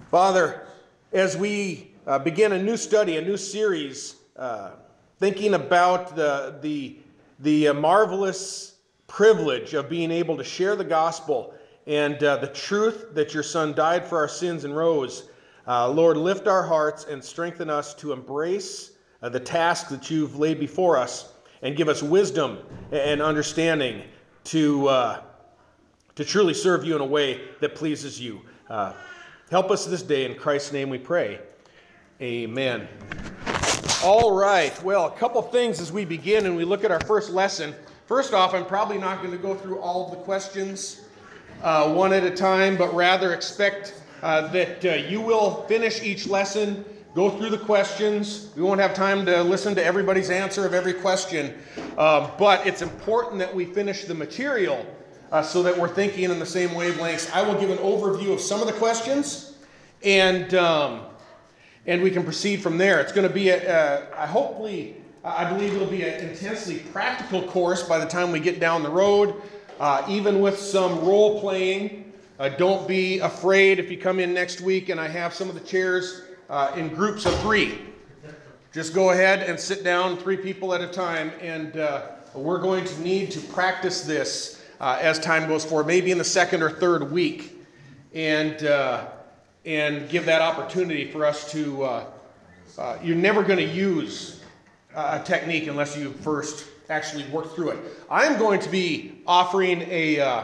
Father, as we begin a new study, a new series, thinking about the marvelous privilege of being able to share the gospel and the truth that your Son died for our sins and rose, Lord, lift our hearts and strengthen us to embrace the task that you've laid before us and give us wisdom and understanding to truly serve you in a way that pleases you. Help us this day. In Christ's name we pray. Amen. All right. Well, a couple things as we begin and we look at our first lesson. First off, I'm probably not going to go through all of the questions one at a time, but rather expect that you will finish each lesson, go through the questions. We won't have time to listen to everybody's answer of every question, but it's important that we finish the material so that we're thinking in the same wavelengths. I will give an overview of some of the questions, and we can proceed from there. It's going to be, I believe it'll be an intensely practical course by the time we get down the road, even with some role playing. Don't be afraid if you come in next week and I have some of the chairs in groups of 3. Just go ahead and sit down 3 people at a time, and we're going to need to practice this as time goes forward, maybe in the 2nd or 3rd week, and give that opportunity for us to, you're never going to use a technique unless you first actually work through it. I'm going to be offering a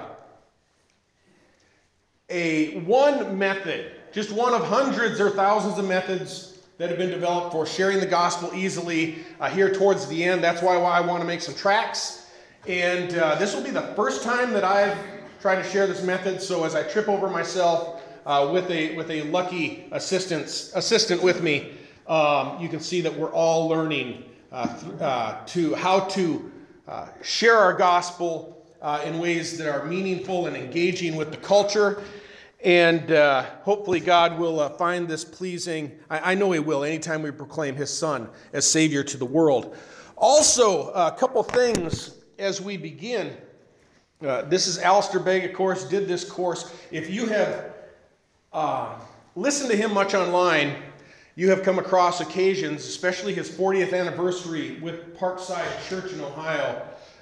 one method, just one of hundreds or thousands of methods that have been developed for sharing the gospel easily here towards the end. That's why I want to make some tracks. And this will be the first time that I've tried to share this method. So as I trip over myself with a lucky assistant with me, you can see that we're all learning to how to share our gospel in ways that are meaningful and engaging with the culture. And hopefully God will find this pleasing. I know He will anytime we proclaim His Son as Savior to the world. Also, a couple things as we begin. This is Alistair Begg, of course, did this course. If you have listened to him much online, you have come across occasions, especially his 40th anniversary with Parkside Church in Ohio.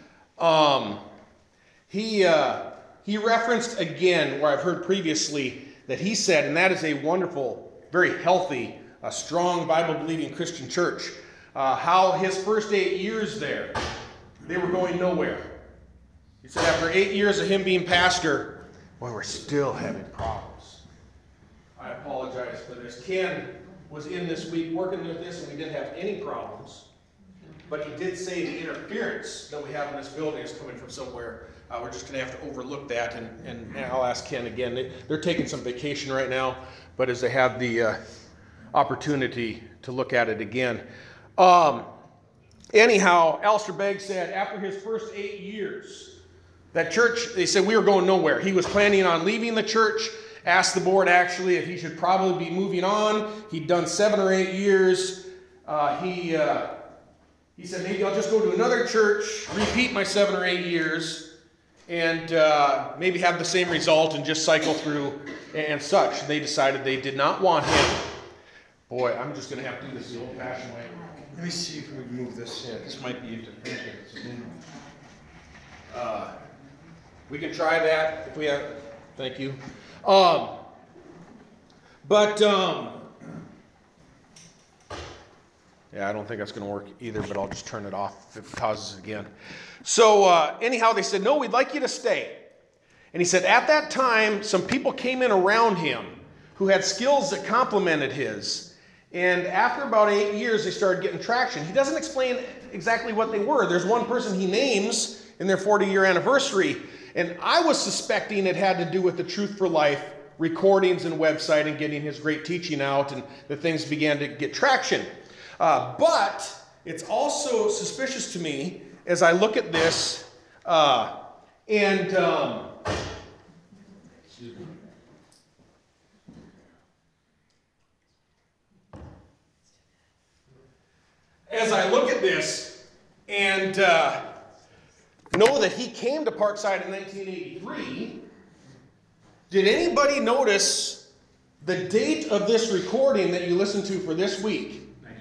He referenced again where I've heard previously that he said, and that is a wonderful, very healthy, strong Bible-believing Christian church, how his first 8 years there, they were going nowhere. He said after 8 years of him being pastor, boy, we're still having problems. I apologize for this. Ken was in this week working with this, and we didn't have any problems. But he did say the interference that we have in this building is coming from somewhere. We're just going to have to overlook that, and I'll ask Ken again. They're taking some vacation right now, but as they have the opportunity to look at it again. Anyhow, Alistair Begg said after his first 8 years, that church, they said we were going nowhere. He was planning on leaving the church, asked the board actually if he should probably be moving on. He'd done 7 or 8 years. He said maybe I'll just go to another church, repeat my 7 or 8 years, and maybe have the same result and just cycle through and such. They decided they did not want him. Boy, I'm just going to have to do this the old-fashioned way. Let me see if we can move this. Yeah, this might be interfering. We can try that if we have. Thank you. Yeah, I don't think that's going to work either, but I'll just turn it off if it causes it again. So anyhow, they said, no, we'd like you to stay. And he said, at that time, some people came in around him who had skills that complemented his. And after about 8 years, they started getting traction. He doesn't explain exactly what they were. There's one person he names in their 40-year anniversary. And I was suspecting it had to do with the Truth for Life recordings and website and getting his great teaching out, and the things began to get traction. But it's also suspicious to me as I look at this excuse me. As I look at this and know that he came to Parkside in 1983, did anybody notice The date of this recording that you listened to for this week,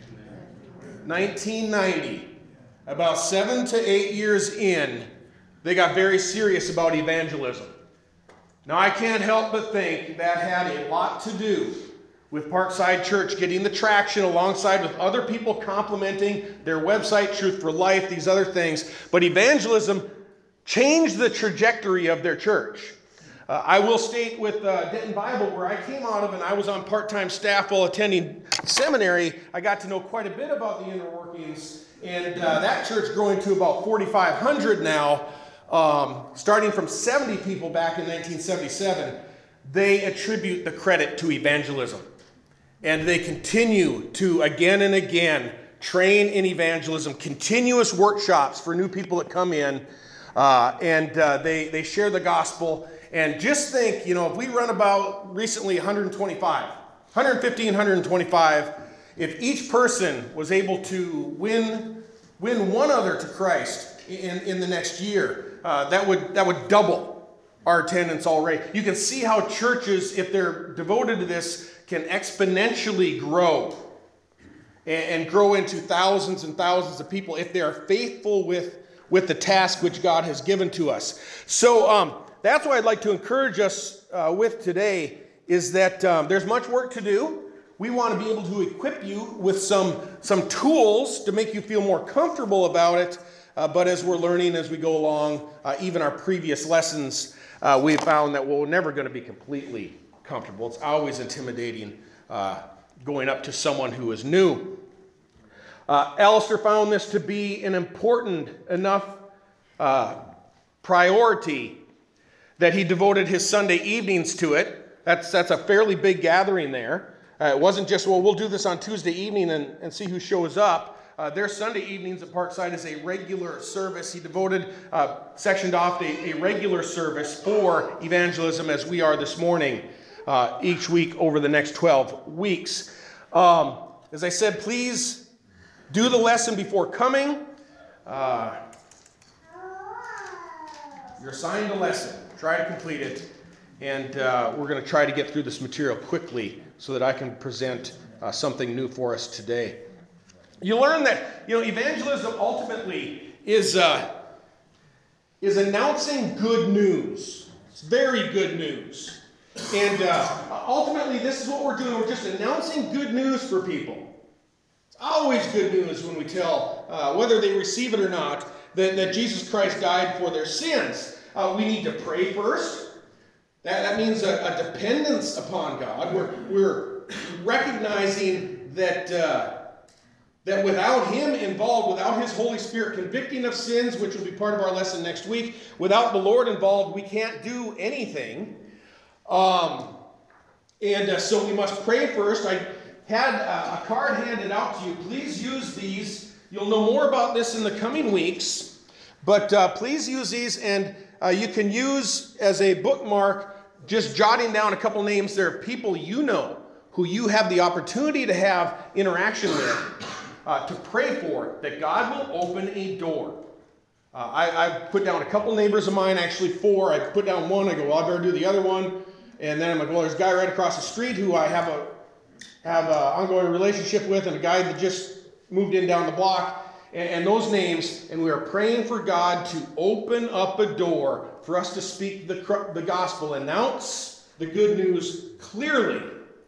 1990. About 7 to 8 years in, they got very serious about evangelism. Now, I can't help but think that had a lot to do with Parkside Church getting the traction alongside with other people complimenting their website, Truth for Life, these other things. But evangelism changed the trajectory of their church. I will state with Denton Bible, where I came out of and I was on part-time staff while attending seminary, I got to know quite a bit about the inner workings. And that church growing to about 4,500 now, starting from 70 people back in 1977, they attribute the credit to evangelism. And they continue to, again and again, train in evangelism, continuous workshops for new people that come in, and they share the gospel. And just think, if we run about recently 150, 125, if each person was able to win one other to Christ in the next year, that would double our attendance already. You can see how churches, if they're devoted to this, can exponentially grow and grow into thousands and thousands of people if they are faithful with the task which God has given to us. So that's what I'd like to encourage us with today, is that there's much work to do. We want to be able to equip you with some tools to make you feel more comfortable about it. But as we're learning as we go along, even our previous lessons, we found that we're never going to be completely comfortable. It's always intimidating going up to someone who is new. Alistair found this to be an important enough priority that he devoted his Sunday evenings to it. That's a fairly big gathering there. It wasn't just, we'll do this on Tuesday evening and see who shows up. Their Sunday evenings at Parkside is a regular service. He devoted, sectioned off a regular service for evangelism, as we are this morning, each week over the next 12 weeks. As I said, please do the lesson before coming. You're assigned a lesson. Try to complete it. And we're going to try to get through this material quickly so that I can present something new for us today. You learn that, evangelism ultimately is announcing good news. It's very good news. And ultimately, this is what we're doing. We're just announcing good news for people. It's always good news when we tell, whether they receive it or not, that Jesus Christ died for their sins. We need to pray first. That means a dependence upon God. We're recognizing that without Him involved, without His Holy Spirit convicting of sins, which will be part of our lesson next week, without the Lord involved, we can't do anything. So we must pray first. I had a card handed out to you. Please use these. You'll know more about this in the coming weeks. But please use these, and you can use as a bookmark just jotting down a couple names. There are people you know who you have the opportunity to have interaction with, to pray for, that God will open a door. I put down a couple neighbors of mine, actually 4. I put down one. I go, well, I better do the other one. And then I'm like, well, there's a guy right across the street who I have an ongoing relationship with, and a guy that just moved in down the block. And those names, and we are praying for God to open up a door for us to speak the gospel, announce the good news clearly.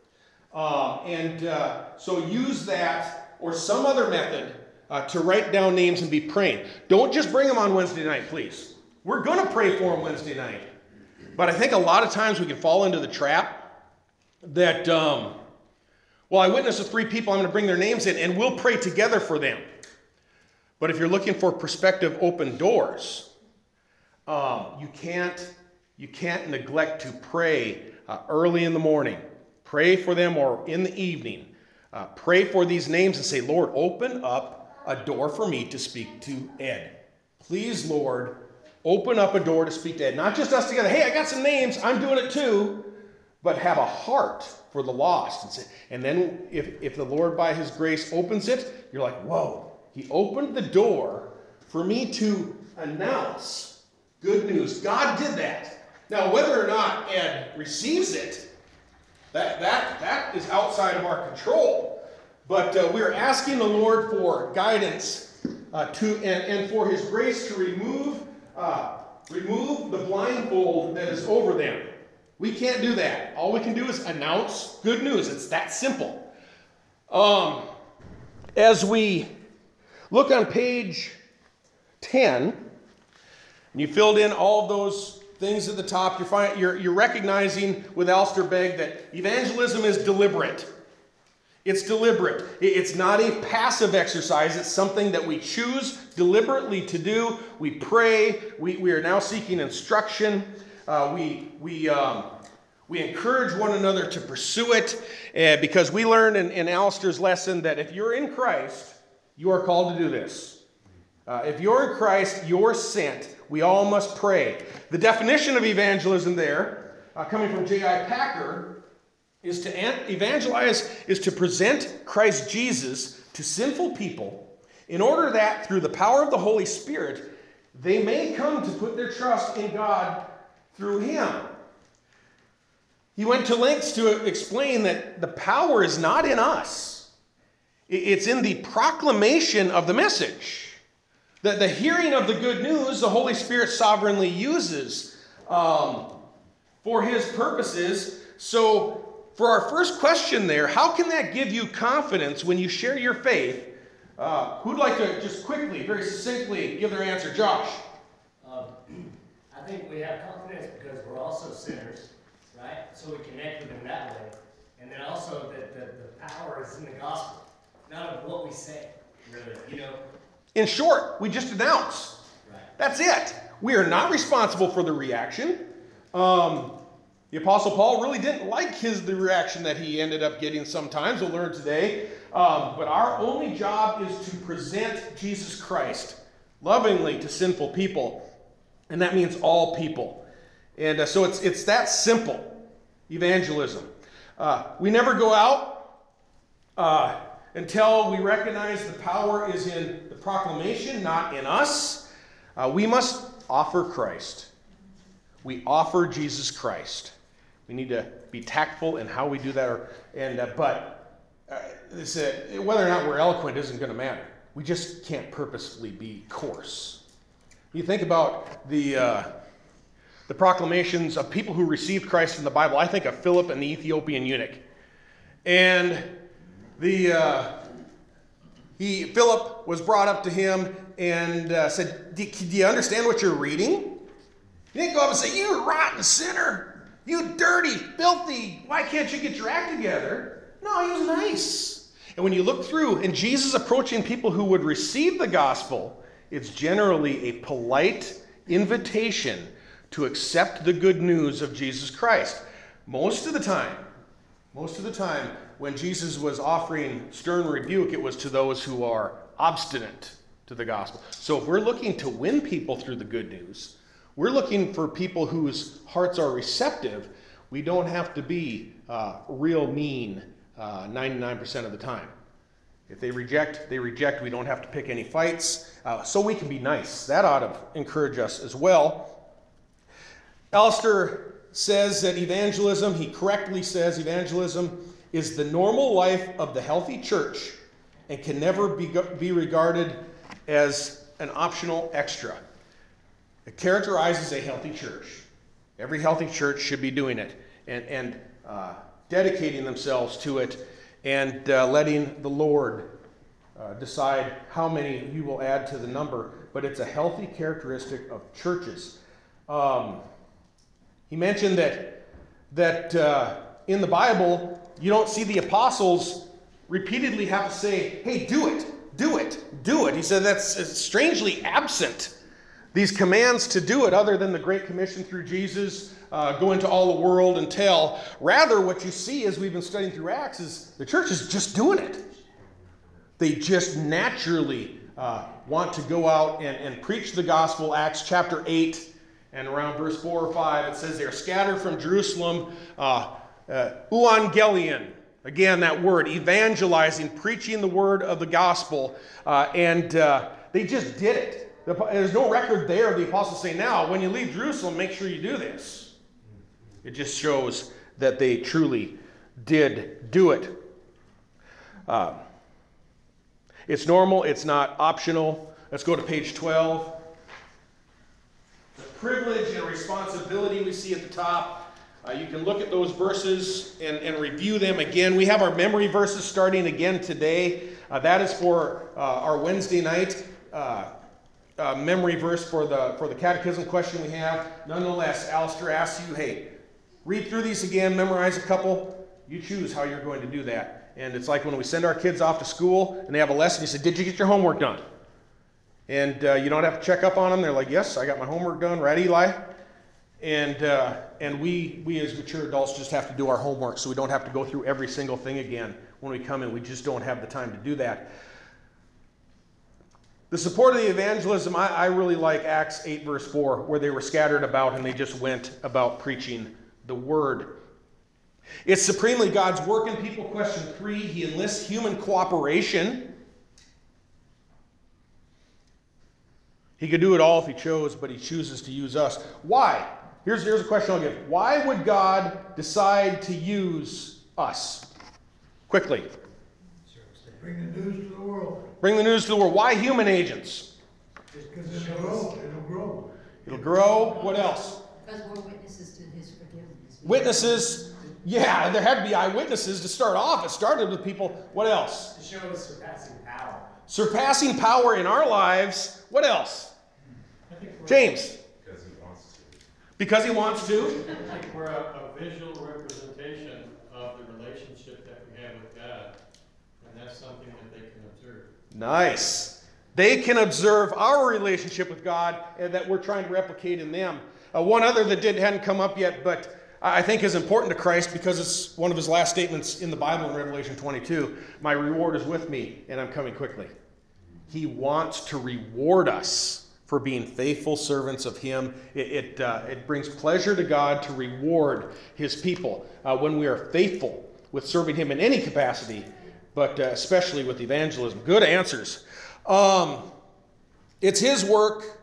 So use that or some other method to write down names and be praying. Don't just bring them on Wednesday night, please. We're going to pray for them Wednesday night. But I think a lot of times we can fall into the trap that, I witnessed with 3 people, I'm going to bring their names in, and we'll pray together for them. But if you're looking for prospective open doors, you can't neglect to pray early in the morning. Pray for them, or in the evening. Pray for these names and say, Lord, open up a door for me to speak to Ed. Please, Lord, open up a door to speak to Ed. Not just us together. Hey, I got some names. I'm doing it too. But have a heart for the lost. And then if the Lord, by His grace, opens it, you're like, whoa. He opened the door for me to announce good news. God did that. Now, whether or not Ed receives it, That is outside of our control. But we're asking the Lord for guidance and for His grace to remove the blindfold that is over them. We can't do that. All we can do is announce good news. It's that simple. As we look on page 10, and you filled in all of those things at the top, you're recognizing with Alistair Begg that evangelism is deliberate. It's deliberate. It's not a passive exercise. It's something that we choose deliberately to do. We pray. We are now seeking instruction. We encourage one another to pursue it because we learned in Alistair's lesson that if you're in Christ, you are called to do this. If you're in Christ, you're sent. We all must pray. The definition of evangelism there, coming from J.I. Packer, is to evangelize is to present Christ Jesus to sinful people in order that through the power of the Holy Spirit, they may come to put their trust in God through Him. He went to lengths to explain that the power is not in us. It's in the proclamation of the message. That the hearing of the good news, the Holy Spirit sovereignly uses for His purposes. So, for our first question there, how can that give you confidence when you share your faith? Who'd like to just quickly, very succinctly give their answer? Josh. I think we have confidence because we're also sinners, right? So we connect with Him that way. And then also that the power is in the gospel, not of what we say, really, In short, we just announce. Right. That's it. We are not responsible for the reaction. The Apostle Paul really didn't like the reaction that he ended up getting sometimes. We'll learn today. But our only job is to present Jesus Christ lovingly to sinful people. And that means all people. And so it's that simple, evangelism. We never go out until we recognize the power is in the proclamation, not in us. We must offer Christ. We offer Jesus Christ. We need to be tactful in how we do that. But whether or not we're eloquent isn't going to matter. We just can't purposefully be coarse. You think about the proclamations of people who received Christ in the Bible. I think of Philip and the Ethiopian eunuch. And Philip was brought up to him and said, do you understand what you're reading? He didn't go up and say, you rotten sinner. You dirty, filthy, why can't you get your act together? No, he was nice. And when you look through, and Jesus approaching people who would receive the gospel, it's generally a polite invitation to accept the good news of Jesus Christ. Most of the time, when Jesus was offering stern rebuke, it was to those who are obstinate to the gospel. So if we're looking to win people through the good news, we're looking for people whose hearts are receptive. We don't have to be real mean 99% of the time. If they reject, they reject. We don't have to pick any fights. So we can be nice. That ought to encourage us as well. Alistair says that he correctly says evangelism is the normal life of the healthy church and can never be regarded as an optional extra. It characterizes a healthy church. Every healthy church should be doing it and dedicating themselves to it and letting the Lord decide how many you will add to the number. But it's a healthy characteristic of churches. He mentioned that in the Bible, you don't see the apostles repeatedly have to say, hey, do it, do it, do it. He said that's strangely absent. These commands to do it, other than the Great Commission through Jesus, go into all the world and tell. Rather, what you see as we've been studying through Acts is the church is just doing it. They just naturally want to go out and preach the gospel. Acts chapter 8 and around verse 4 or 5, it says they are scattered from Jerusalem. Euangelion, again that word, evangelizing, preaching the word of the gospel. And they just did it. There's no record there of the apostles saying, now, when you leave Jerusalem, make sure you do this. It just shows that they truly did do it. It's normal. It's not optional. Let's go to page 12. The privilege and responsibility we see at the top. You can look at those verses and review them again. We have our memory verses starting again today. That is for our Wednesday night memory verse for the catechism question we have. Nonetheless, Alistair asks you, hey, read through these again, memorize a couple. You choose how you're going to do that. And it's like when we send our kids off to school and they have a lesson, you say, did you get your homework done? And you don't have to check up on them. They're like, yes, I got my homework done. Right, Eli? And we as mature adults just have to do our homework so we don't have to go through every single thing again when we come in. We just don't have the time to do that. The support of the evangelism, I really like Acts 8 verse 4, where they were scattered about and they just went about preaching the word. It's supremely God's work in people. Question 3, he enlists human cooperation. He could do it all if he chose, but he chooses to use us. Why? Here's a question I'll give. Why would God decide to use us? Quickly. Bring the news to the world. Bring the news to the world. Why human agents? Because it'll grow. It'll grow. It'll grow. What else? Because we're witnesses to his forgiveness. Witnesses. Yeah, there had to be eyewitnesses to start off. It started with people. What else? To show his surpassing power. Surpassing power in our lives. What else? James. Because he wants to. Because he wants to. I think we're a visual representation of the relationship that we have with God, and that's something that they can observe. Nice. They can observe our relationship with God and that we're trying to replicate in them. One other that hadn't come up yet, but I think is important to Christ because it's one of his last statements in the Bible in Revelation 22. My reward is with me, and I'm coming quickly. He wants to reward us for being faithful servants of him. It brings pleasure to God to reward his people when we are faithful with serving him in any capacity, but especially with evangelism. Good answers. It's his work.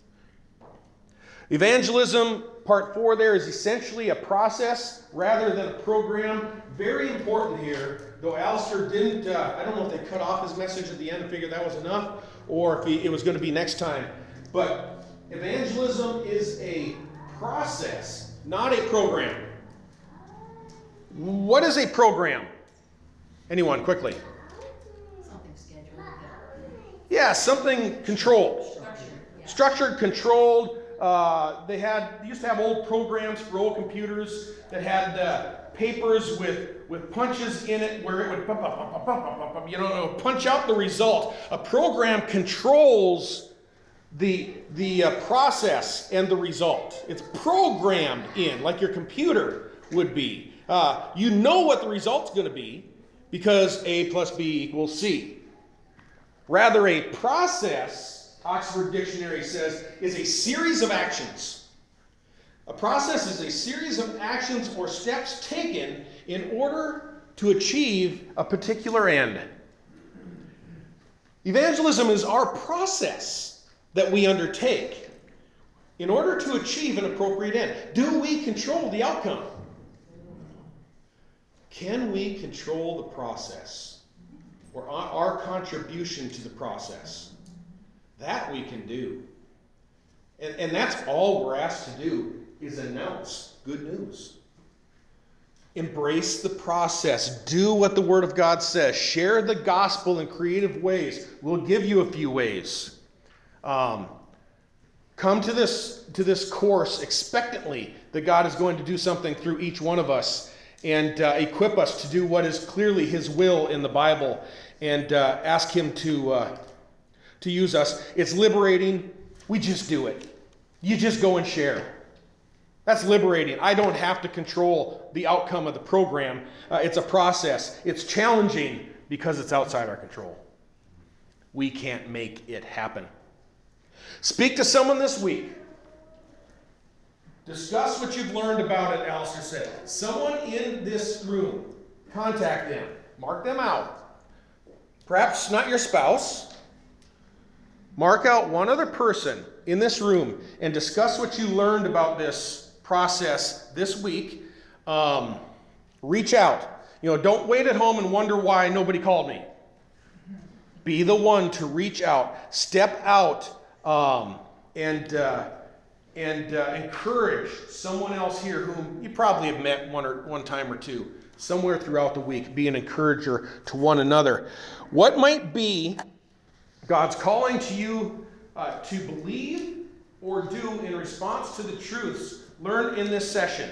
Evangelism, part 4 there, is essentially a process rather than a program. Very important here, though Alistair didn't, I don't know if they cut off his message at the end and figured that was enough, or if it was going to be next time. But evangelism is a process, not a program. What is a program? Anyone, quickly? Something scheduled. Yeah, something controlled. Structured. Yeah. Structured, controlled. They used to have old programs for old computers that had papers with punches in it where it would punch out the result. A program controls the process and the result. It's programmed in, like your computer would be. You know what the result's going to be because A plus B equals C. Rather, a process, Oxford Dictionary says, is a series of actions. A process is a series of actions or steps taken in order to achieve a particular end. Evangelism is our process that we undertake in order to achieve an appropriate end. Do we control the outcome? Can we control the process or our contribution to the process? That we can do. And that's all we're asked to do is announce good news. Embrace the process. Do what the Word of God says. Share the gospel in creative ways. We'll give you a few ways. Come to this course expectantly that God is going to do something through each one of us and equip us to do what is clearly His will in the Bible and ask Him to use us. It's liberating. We just do it. You just go and share. That's liberating. I don't have to control the outcome of the program. It's a process. It's challenging because it's outside our control. We can't make it happen. Speak to someone this week. Discuss what you've learned about it, Alistair said. Someone in this room, contact them. Mark them out. Perhaps not your spouse. Mark out one other person in this room and discuss what you learned about this process this week. Reach out. Don't wait at home and wonder why nobody called me. Be the one to reach out, step out, and encourage someone else here whom you probably have met one time or two, somewhere throughout the week. Be an encourager to one another. What might be God's calling to you to believe or do in response to the truths learned in this session?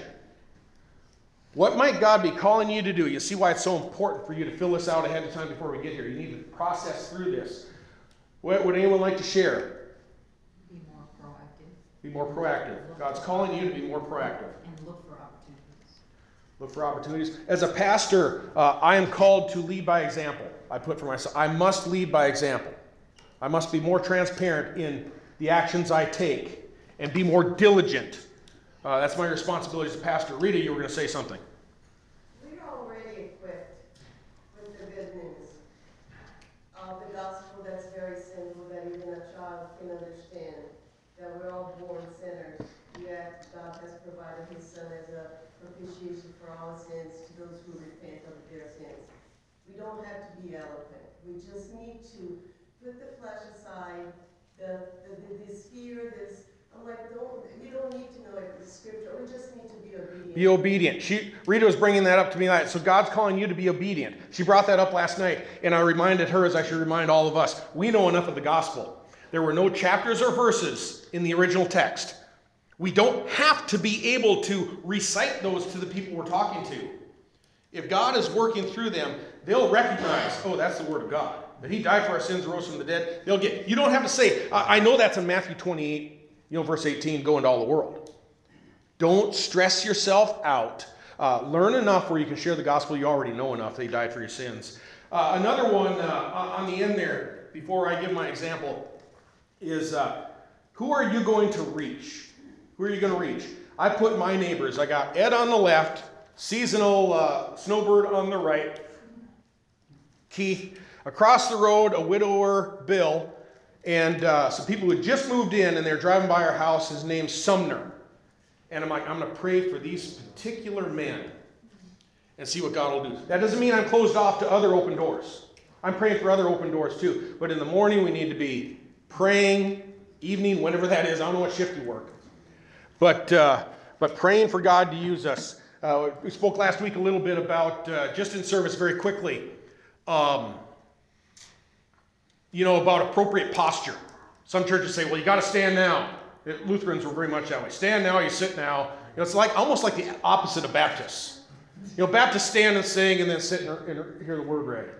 What might God be calling you to do? You see why it's so important for you to fill this out ahead of time before we get here. You need to process through this. What would anyone like to share? Be more proactive. Be more proactive. God's calling you to be more proactive. And look for opportunities. Look for opportunities. As a pastor, I am called to lead by example. I put for myself, I must lead by example. I must be more transparent in the actions I take and be more diligent. That's my responsibility as a pastor. Rita, you were going to say something. We're already equipped with the good news of the gospel that's very simple, that even a child can understand, that we're all born sinners, yet God has provided his Son as a propitiation for our sins to those who repent of their sins. We don't have to be eloquent. We just need to put the flesh aside, this fear, I'm like, you don't need to know the scripture. We just need to be obedient. Be obedient. Rita was bringing that up to me last night. So God's calling you to be obedient. She brought that up last night, and I reminded her, as I should remind all of us, we know enough of the gospel. There were no chapters or verses in the original text. We don't have to be able to recite those to the people we're talking to. If God is working through them, they'll recognize, oh, that's the word of God. That he died for our sins, rose from the dead. You don't have to say, I know that's in Matthew 28, verse 18, go into all the world. Don't stress yourself out. Learn enough where you can share the gospel. You already know enough that he died for your sins. Another one on the end there, before I give my example, is who are you going to reach? Who are you going to reach? I put my neighbors. I got Ed on the left, seasonal snowbird on the right, Keith. Across the road, a widower, Bill, and some people who had just moved in, and they're driving by our house. His name's Sumner. And I'm like, I'm going to pray for these particular men and see what God will do. That doesn't mean I'm closed off to other open doors. I'm praying for other open doors too. But in the morning, we need to be praying, evening, whenever that is. I don't know what shift you work. But praying for God to use us. We spoke last week a little bit about, just in service very quickly, about appropriate posture. Some churches say, well, you got to stand now. Lutherans were very much that way. Stand now, you sit now. It's almost like the opposite of Baptists. Baptists stand and sing and then sit and hear the word read.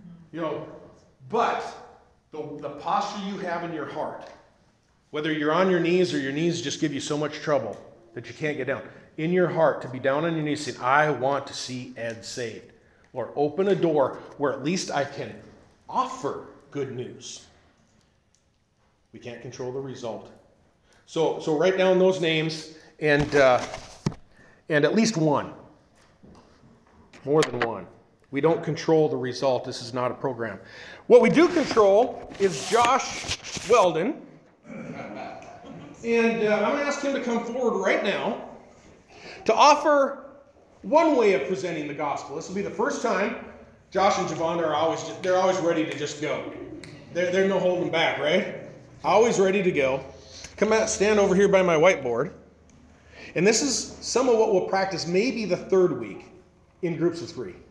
But the posture you have in your heart, whether you're on your knees or your knees just give you so much trouble that you can't get down, in your heart to be down on your knees saying, I want to see Ed saved. Lord, open a door where at least I can offer good news. We can't control the result. So write down those names and at least one. More than one. We don't control the result. This is not a program. What we do control is Josh Weldon. And I'm going to ask him to come forward right now to offer one way of presenting the gospel. This will be the first time. Josh and Javon are always ready to just go. They're no holding back, right? Always ready to go. Come out, stand over here by my whiteboard. And this is some of what we'll practice maybe the third week in groups of 3.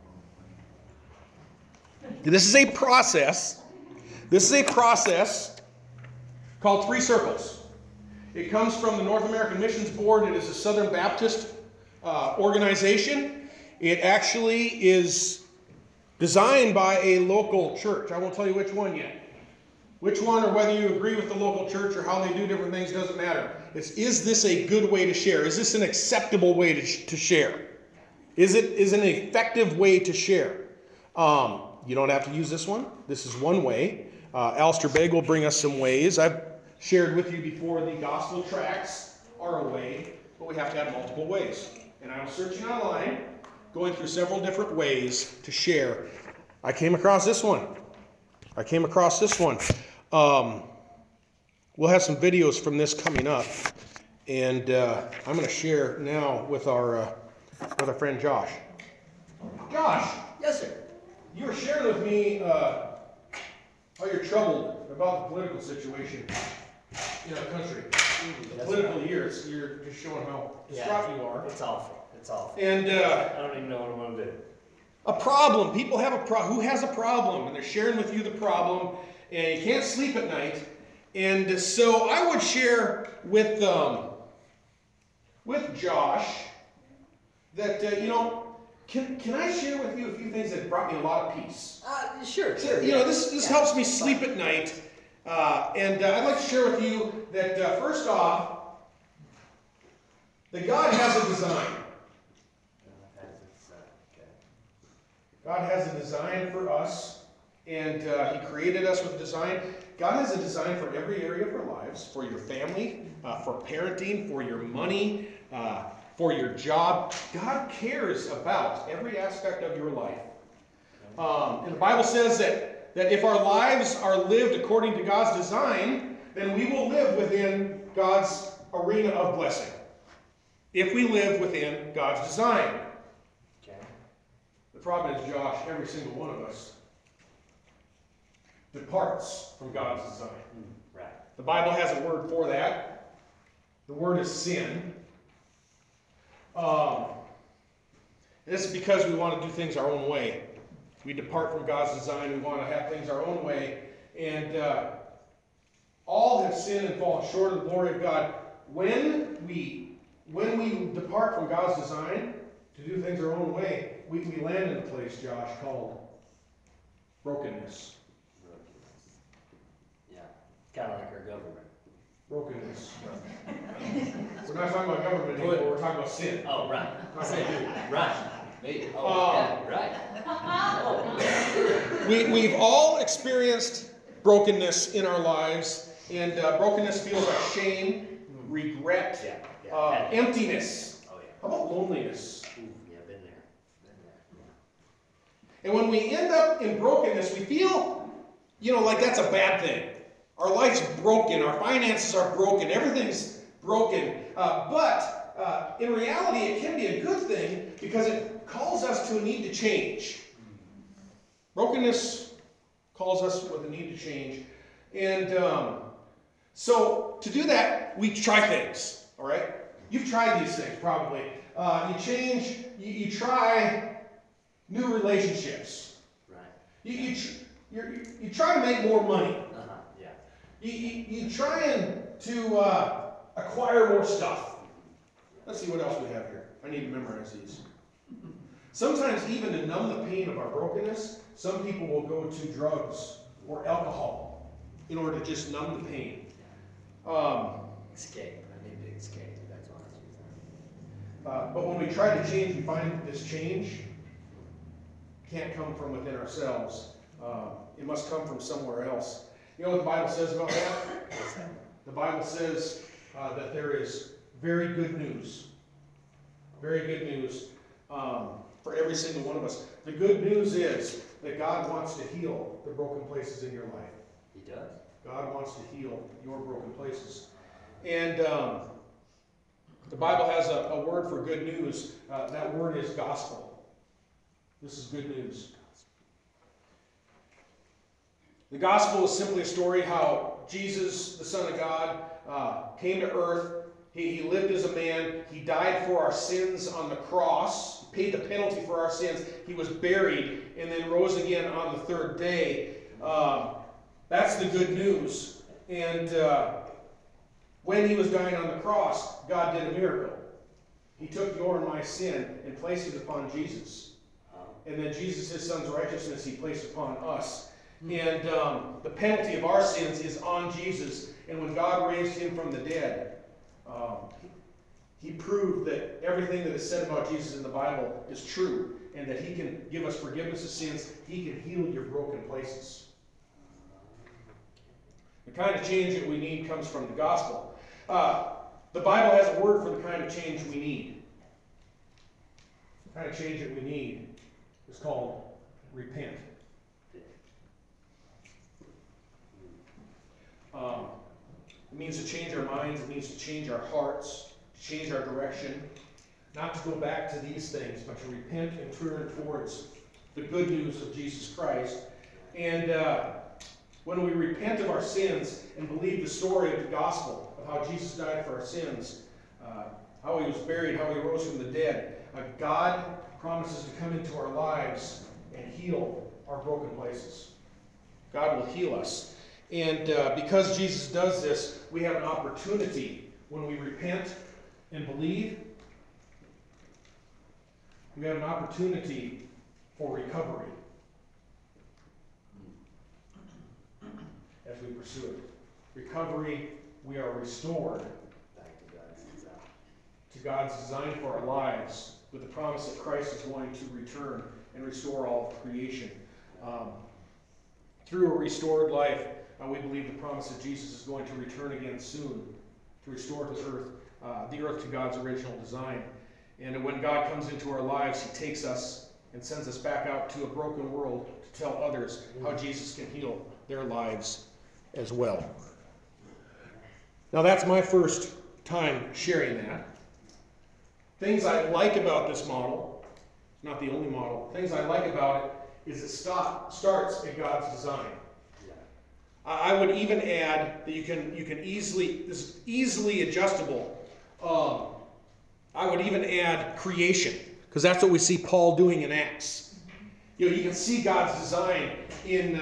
This is a process. This is a process called 3 circles. It comes from the North American Missions Board. It is a Southern Baptist organization. It actually is designed by a local church. I won't tell you which one yet. Which one, or whether you agree with the local church or how they do different things, doesn't matter. Is this a good way to share? Is this an acceptable way to share? Is an effective way to share? You don't have to use this one. This is one way. Alistair Begg will bring us some ways. I've shared with you before the gospel tracts are a way, but we have to have multiple ways. And I was searching online, going through several different ways to share. I came across this one. We'll have some videos from this coming up, and I'm going to share now with our friend Josh. Josh, Yes, sir. you were sharing with me how you're troubled about the political situation in our country. The political years, you're just showing how distraught you are. It's awful. It's awful. And I don't even know what I'm gonna do. a problem. People have a who has a problem, and they're sharing with you the problem, and you can't sleep at night. And so I would share with Josh that can I share with you a few things that brought me a lot of peace? Sure. This helps me sleep at night, and I'd like to share with you that first off, that God has a design. God has a design for us, and He created us with a design. God has a design for every area of our lives, for your family, for parenting, for your money, for your job. God cares about every aspect of your life. And the Bible says that if our lives are lived according to God's design, then we will live within God's arena of blessing. If we live within God's design. Okay. The problem is, Josh, every single one of us departs from God's design. Right. The Bible has a word for that. The word is sin. This is because we want to do things our own way. We depart from God's design. We want to have things our own way. And all have sinned and fallen short of the glory of God. When we depart from God's design to do things our own way, we land in a place, Josh, called brokenness. Yeah. Kind of like our government. Brokenness. We're not talking about government anymore. We're talking about sin. Oh, right. Right. Me. Right. We've all experienced brokenness in our lives, and brokenness feels like shame, regret, emptiness. Oh, yeah. How about loneliness? Ooh, yeah, been there. And when we end up in brokenness, we feel, like that's a bad thing. Our life's broken, our finances are broken, everything's broken. But in reality, it can be a good thing because it calls us to a need to change. Brokenness calls us with a need to change. And so to do that, we try things, all right? You've tried these things probably. You try new relationships. Right. You try to make more money. Yeah. You trying to acquire more stuff. Let's see what else we have here. I need to memorize these. Sometimes even to numb the pain of our brokenness, some people will go to drugs or alcohol in order to just numb the pain. Escape. I need to escape. That's what But when we try to change, we find that this change can't come from within ourselves. It must come from somewhere else. You know what the Bible says about that? The Bible says that there is very good news. Very good news for every single one of us. The good news is that God wants to heal the broken places in your life. He does. God wants to heal your broken places. And the Bible has a word for good news. That word is gospel. This is good news. The gospel is simply a story how Jesus, the Son of God, came to earth. He lived as a man. He died for our sins on the cross. He paid the penalty for our sins. He was buried and then rose again on the third day. That's the good news. And when he was dying on the cross, God did a miracle. He took your and my sin and placed it upon Jesus. And then Jesus, his son's righteousness, he placed upon us. And the penalty of our sins is on Jesus. And when God raised him from the dead, he proved that everything that is said about Jesus in the Bible is true, and that he can give us forgiveness of sins. He can heal your broken places. The kind of change that we need comes from the gospel. The Bible has a word for the kind of change we need. The kind of change that we need is called repent. It means to change our minds. It means to change our hearts, to change our direction. not to go back to these things, but to repent and turn towards the good news of Jesus Christ. And when we repent of our sins and believe the story of the gospel of how Jesus died for our sins, how he was buried, how he rose from the dead, God promises to come into our lives and heal our broken places. God will heal us. And because Jesus does this, we have an opportunity when we repent and believe. We have an opportunity for recovery as we pursue it. Recovery, we are restored to God's design for our lives with the promise that Christ is going to return and restore all of creation. Through a restored life, we believe the promise that Jesus is going to return again soon to restore the earth to God's original design. And when God comes into our lives, he takes us and sends us back out to a broken world to tell others how Jesus can heal their lives as well. Now that's my first time sharing that. Things I like about this model, not the only model, things I like about it is it starts at God's design. I would even add that you can easily, this is easily adjustable. I would even add creation, because that's what we see Paul doing in Acts. You know, you can see God's design in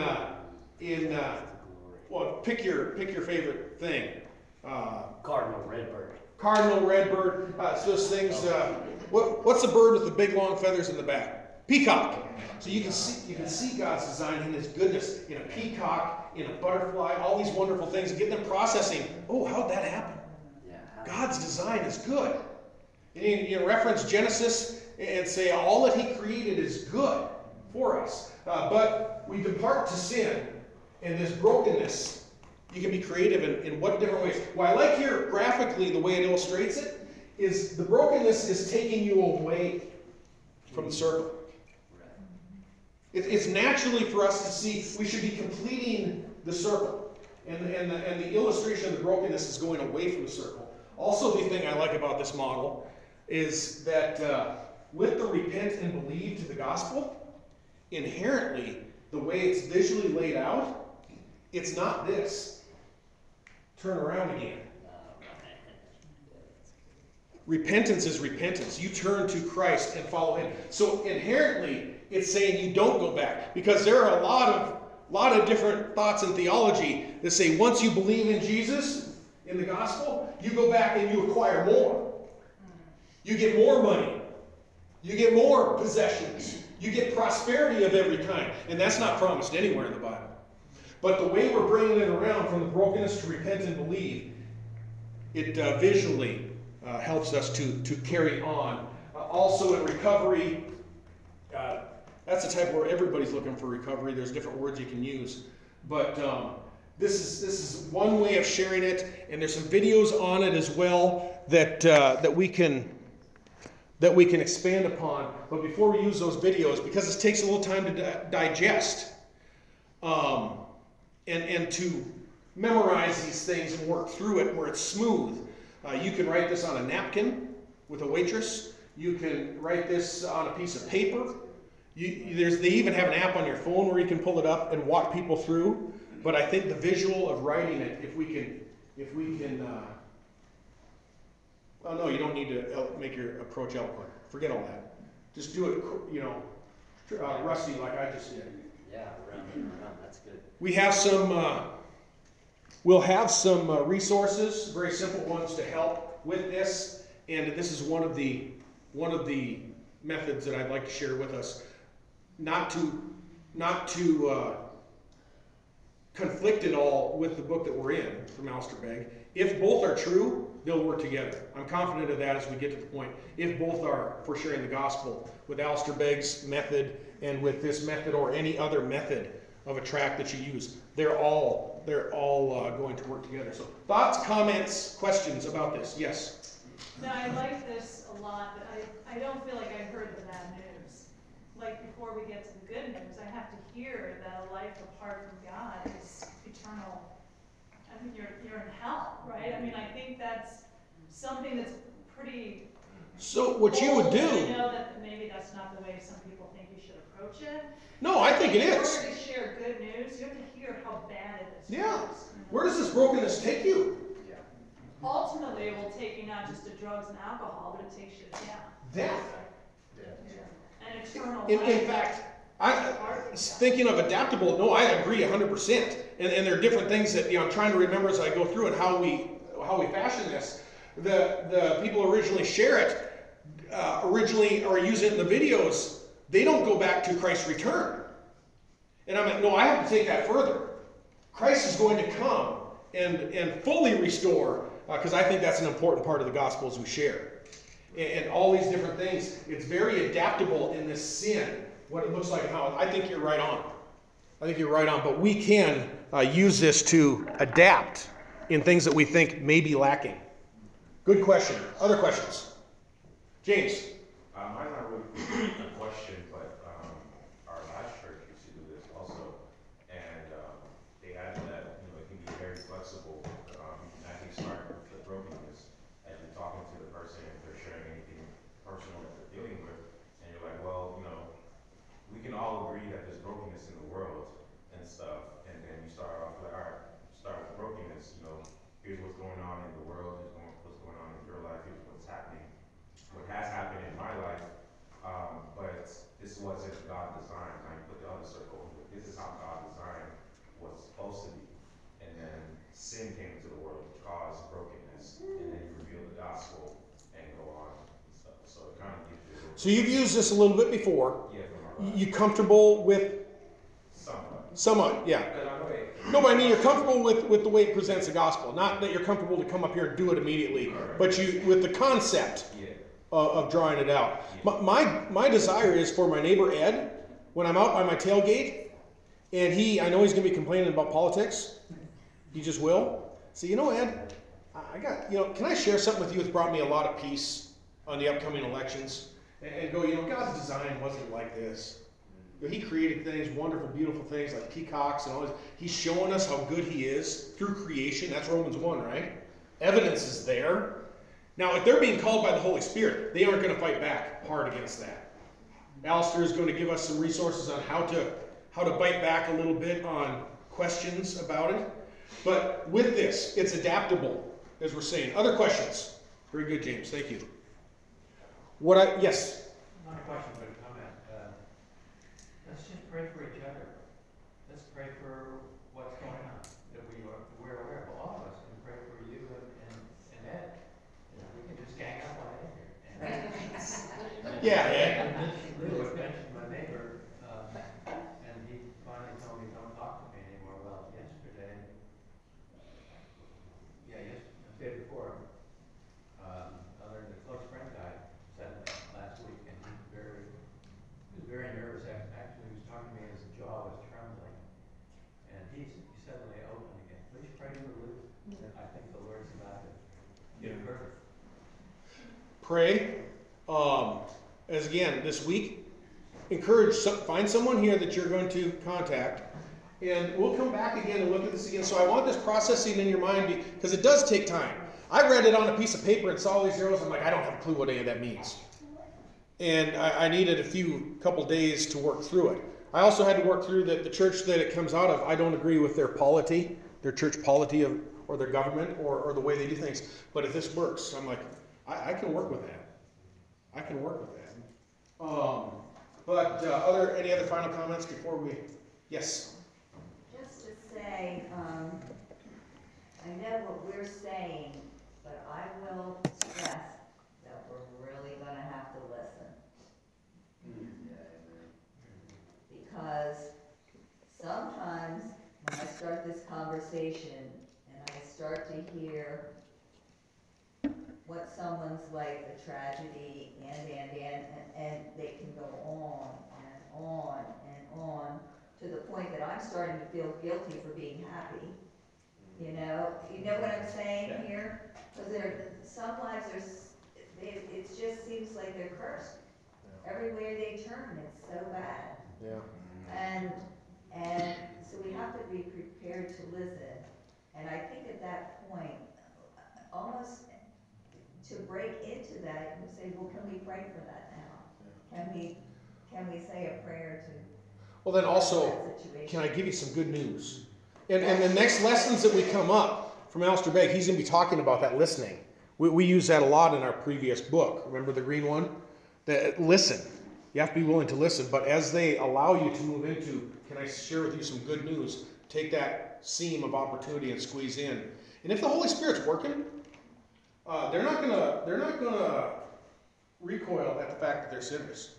well, pick your favorite thing. Cardinal redbird. Cardinal redbird. Those things. What's the bird with the big long feathers in the back? Peacock. So you can see God's design in His goodness in a peacock, in a butterfly, all these wonderful things, and get them processing. Oh, how'd that happen? God's design is good. And you reference Genesis and say all that He created is good for us. But we depart to sin and this brokenness. You can be creative in what different ways. What I like here graphically, the way it illustrates it, is the brokenness is taking you away from the circle. It's naturally for us to see we should be completing the circle. And the illustration of the brokenness is going away from the circle. Also, the thing I like about this model is that with the repent and believe to the gospel, inherently, the way it's visually laid out, it's not this. Turn around again. Repentance is repentance. You turn to Christ and follow Him. So inherently, it's saying you don't go back. Because there are a lot of different thoughts in theology that say once you believe in Jesus, in the gospel, you go back and you acquire more. You get more money. You get more possessions. You get prosperity of every kind. And that's not promised anywhere in the Bible. But the way we're bringing it around from the brokenness to repent and believe, it visually helps us to carry on. Also in recovery, that's the type where everybody's looking for recovery. There's different words you can use. But this is one way of sharing it, and there's some videos on it as well that we can expand upon. But before we use those videos, because it takes a little time to digest, and to memorize these things and work through it where it's smooth. You can write this on a napkin with a waitress. You can write this on a piece of paper. They even have an app on your phone where you can pull it up and walk people through. But I think the visual of writing it, if we can, oh no, you don't need to make your approach eloquent. Forget all that. Just do it, rusty like I just did. Yeah, around and around. That's good. We have some. We'll have some resources, very simple ones, to help with this. And this is one of the methods that I'd like to share with us. Not to conflict at all with the book that we're in from Alistair Begg. If both are true, they'll work together. I'm confident of that as we get to the point. If both are for sharing the gospel with Alistair Begg's method and with this method or any other method of a tract that you use, they're all going to work together. So thoughts, comments, questions about this? Yes? No, I like this a lot, but I don't feel like I heard the bad news. Like before we get to the good news, I have to hear that a life apart from God is eternal. I mean, you're in hell, right? I mean, I think that's something that's pretty So what you would I do, know that maybe that's not the way some people think you should approach it. no, I think it In is. order to share good news, you have to hear how bad it is. Yeah. first. Where does this brokenness take you? Ultimately, it will take you not just to drugs and alcohol, but it takes you to Death. an eternal In life. fact, thinking of adaptable, no, I agree 100%. And there are different things that I'm trying to remember as I go through and how we fashion this. The people originally share it, originally or use it in the videos. They don't go back to Christ's return. And I'm like, no, I have to take that further. Christ is going to come and fully restore, because I think that's an important part of the gospel as we share. And all these different things, it's very adaptable in this sin, what it looks like and how. I think you're right on. I think you're right on. But we can use this to adapt in things that we think may be lacking. Good question. Other questions? James. Mine's not really a question, but our last church used to do this also, and they added that it can be very flexible. You can actually start with the brokenness as you're talking to the person, if they're sharing anything personal that they're dealing with, and you're like, well, we can all agree that there's brokenness in the world and stuff, and then you start off like, all right, start with brokenness. Here's what's going on in the world. Here's what's going on in your life. Here's what's happening. What has happened in my life, but this wasn't God designed. I put the other circle, but this is how God designed what's supposed to be. And then sin came into the world, which caused brokenness, and then you reveal the gospel and go on and stuff. So it kind of gives you. So you've used this a little bit before. Yeah, from our life. You comfortable with? Somewhat. Yeah. No, but I mean you're comfortable with the way it presents the gospel. Not that you're comfortable to come up here and do it immediately, but you with the concept of drawing it out. My desire is for my neighbor Ed, when I'm out by my tailgate, and I know he's going to be complaining about politics. He just will. Say, Ed, I got, can I share something with you that's brought me a lot of peace on the upcoming elections? And go, God's design wasn't like this. He created things, wonderful, beautiful things like peacocks and all this. He's showing us how good he is through creation. That's Romans 1, right? Evidence is there. Now, if they're being called by the Holy Spirit, they aren't going to fight back hard against that. Alistair is going to give us some resources on how to bite back a little bit on questions about it. But with this, it's adaptable, as we're saying. Other questions? Very good, James. Thank you. Yes? Not a question, but a comment. Let's just pray for each other. Let's pray for what's going on, that we're aware of, all of us, and pray for you and Ed. We can just gang up on Ed here. Yeah, Ed. Lou had mentioned my neighbor, and he finally told me, don't talk to me anymore. Well, yesterday, the day before, another close friend died suddenly last week, and he was very nervous. Actually, he was talking to me as his jaw was trembling, and he suddenly opened again. Please pray for Lou. I think the Lord's about to give birth. Pray. As again, this week, find someone here that you're going to contact, and we'll come back again and look at this again. So I want this processing in your mind because it does take time. I read it on a piece of paper and saw all these arrows. I'm like, I don't have a clue what any of that means. And I needed a couple days to work through it. I also had to work through the church that it comes out of. I don't agree with their polity, their church polity or their government or the way they do things. But if this works, I'm like, I can work with that. I can work with that. Any other final comments before we? Yes. Just to say, I know what we're saying, but I will stress that we're really going to have to listen. Because sometimes when I start this conversation and I start to hear what someone's like, a tragedy, and they can go on and on and on to the point that I'm starting to feel guilty for being happy. You know what I'm saying here? Because some lives it just seems like they're cursed. Everywhere they turn, it's so bad. Yeah. And so we have to be prepared to listen. And I think at that point, almost to break into that, you say, well, can we pray for that now? Can we say a prayer to? Well, then also, that situation? can I give you some good news? And the next lessons that we come up from Alistair Begg, he's going to be talking about that listening. We use that a lot in our previous book. Remember the green one? That listen. You have to be willing to listen. But as they allow you to move into, can I share with you some good news? Take that seam of opportunity and squeeze in. And if the Holy Spirit's working, they're not gonna recoil at the fact that they're sinners,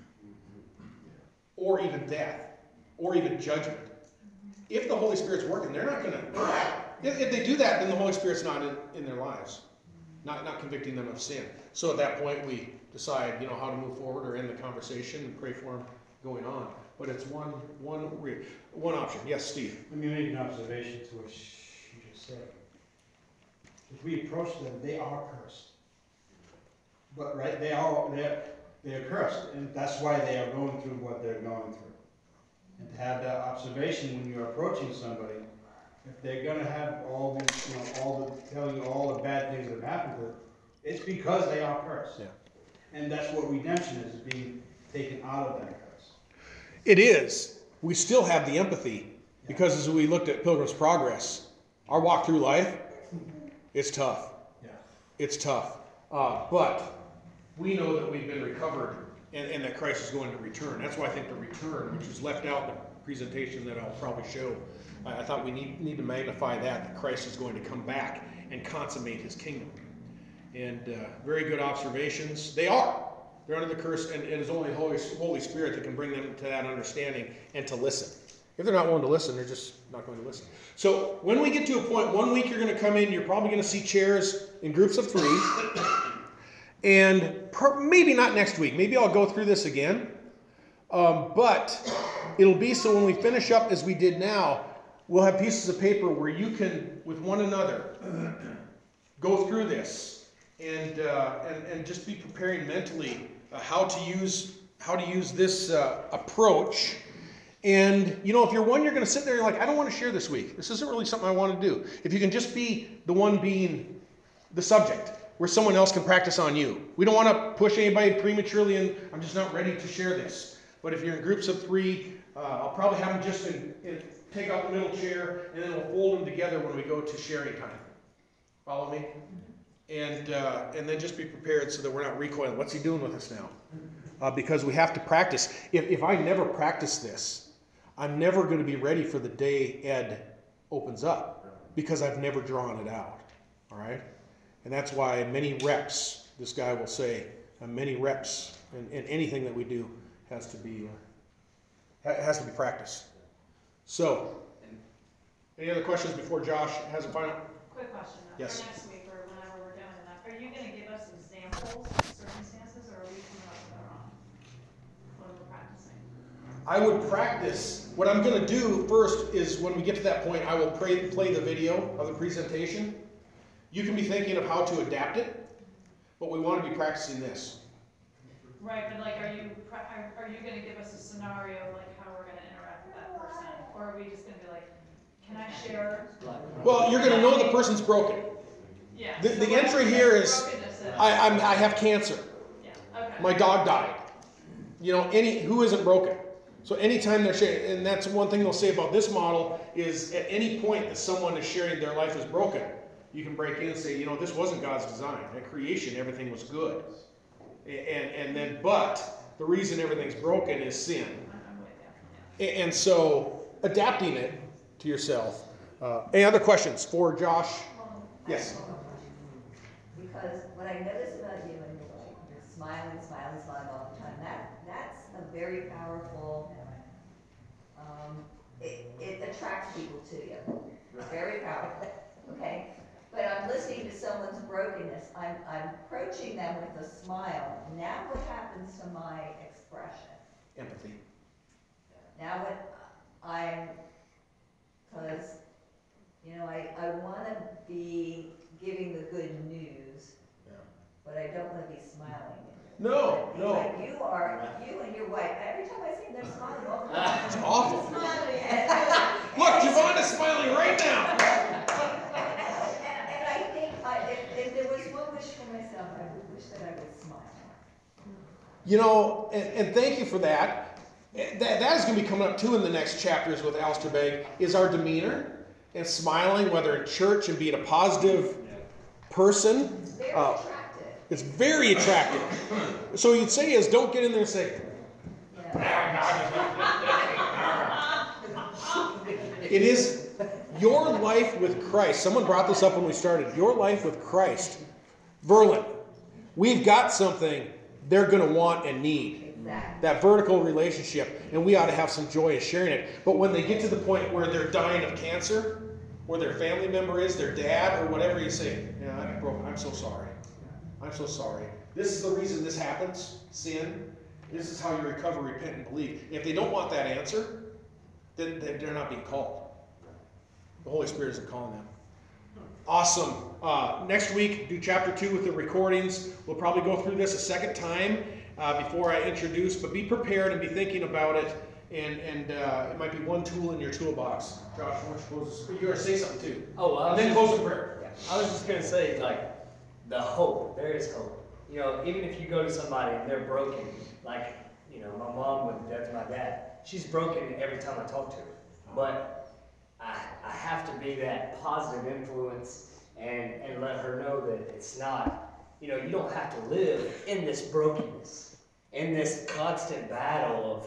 or even death, or even judgment. If the Holy Spirit's working, they're not gonna. If they do that, then the Holy Spirit's not in their lives, not convicting them of sin. So at that point, we decide, how to move forward or end the conversation and pray for them going on. But it's one option. Yes, Steve. Let me make an observation to what you just said. If we approach them, they are cursed. But right, they're cursed, and that's why they are going through what they're going through. And to have that observation when you're approaching somebody, if they're gonna have all these, telling you all the bad things that have happened to them, it's because they are cursed. Yeah. And that's what redemption is being taken out of that curse. It is. We still have the empathy, because as we looked at Pilgrim's Progress, our walk through life, it's tough. Yeah. It's tough. But we know that we've been recovered and that Christ is going to return. That's why I think the return, which was left out in the presentation that I'll probably show, I thought we need to magnify that Christ is going to come back and consummate his kingdom. And very good observations. They are. They're under the curse, and it is only the Holy Spirit that can bring them to that understanding and to listen. If they're not willing to listen, they're just not going to listen. So when we get to a point, 1 week you're going to come in, you're probably going to see chairs in groups of 3. And maybe not next week. Maybe I'll go through this again. But it'll be so when we finish up as we did now, we'll have pieces of paper where you can, with one another, go through this and just be preparing mentally how to use this approach. And, if you're one, you're going to sit there and you're like, I don't want to share this week. This isn't really something I want to do. If you can just be the one being the subject, where someone else can practice on you. We don't want to push anybody prematurely and I'm just not ready to share this. But if you're in groups of 3, I'll probably have them just take out the middle chair, and then we'll fold them together when we go to sharing time. Follow me? And then just be prepared so that we're not recoiling. What's he doing with us now? Because we have to practice. If I never practice this, I'm never going to be ready for the day Ed opens up, because I've never drawn it out. All right? And that's why many reps, this guy will say, many reps in anything that we do has to be practiced. So, any other questions before Josh has a final? Quick question, Yes. for next week or whenever we're doing that, are you gonna give us examples of circumstances, or are we coming up with our own when we're practicing? I would practice. What I'm going to do first is when we get to that point, I will play the video of the presentation. You can be thinking of how to adapt it, but we want to be practicing this. Right, but like, are you gonna give us a scenario of like how we're gonna interact with that person? Or are we just gonna be like, can I share? Well, you're going to know the person's broken. Yeah. The entry here is, I have cancer. Yeah, okay. My dog died. Who isn't broken? So anytime they're sharing, and that's one thing they'll say about this model, is at any point that someone is sharing their life is broken, you can break in and say, this wasn't God's design. At creation, everything was good. But the reason everything's broken is sin. And so adapting it to yourself. Any other questions for Josh? Yes. Because what I notice about you, and you're smiling all the time, that's a very powerful, it attracts people to you. Very powerful, okay? But I'm listening to someone's brokenness. I'm approaching them with a smile. Now what happens to my expression? Empathy. Now because, I want to be giving the good news, but I don't want to be smiling. No. Like you and your wife, every time I see them, they're smiling all the time. It's awful. Smiling. Look, Javon's smiling right now. And I think if there was one wish for myself, You know, and thank you for that. That is going to be coming up too in the next chapters with Alistair Begg, is our demeanor and smiling, whether in church and being a positive person. It's very attractive. It's very attractive. So you'd say is don't get in there and say, it is your life with Christ. Someone brought this up when we started. Your life with Christ. Verlin, we've got something they're going to want and need. Exactly. That vertical relationship. And we ought to have some joy in sharing it. But when they get to the point where they're dying of cancer, where their family member is, their dad, or whatever, you say, yeah, I'm broken. I'm so sorry. I'm so sorry. This is the reason this happens, sin. This is how you recover, repent, and believe. If they don't want that answer, then they're not being called. The Holy Spirit isn't calling them. Awesome. Next week, do chapter 2 with the recordings. We'll probably go through this a second time before I introduce, but be prepared and be thinking about it. And it might be one tool in your toolbox. Josh, why don't you close this? You're going to say something too. Oh, well, And then close with prayer. I was just gonna say, like, the hope. There is hope. You know, even if you go to somebody and they're broken, like, you know, my mom with the death of my dad, she's broken every time I talk to her. But I have to be that positive influence and let her know that it's not, you know, you don't have to live in this brokenness, in this constant battle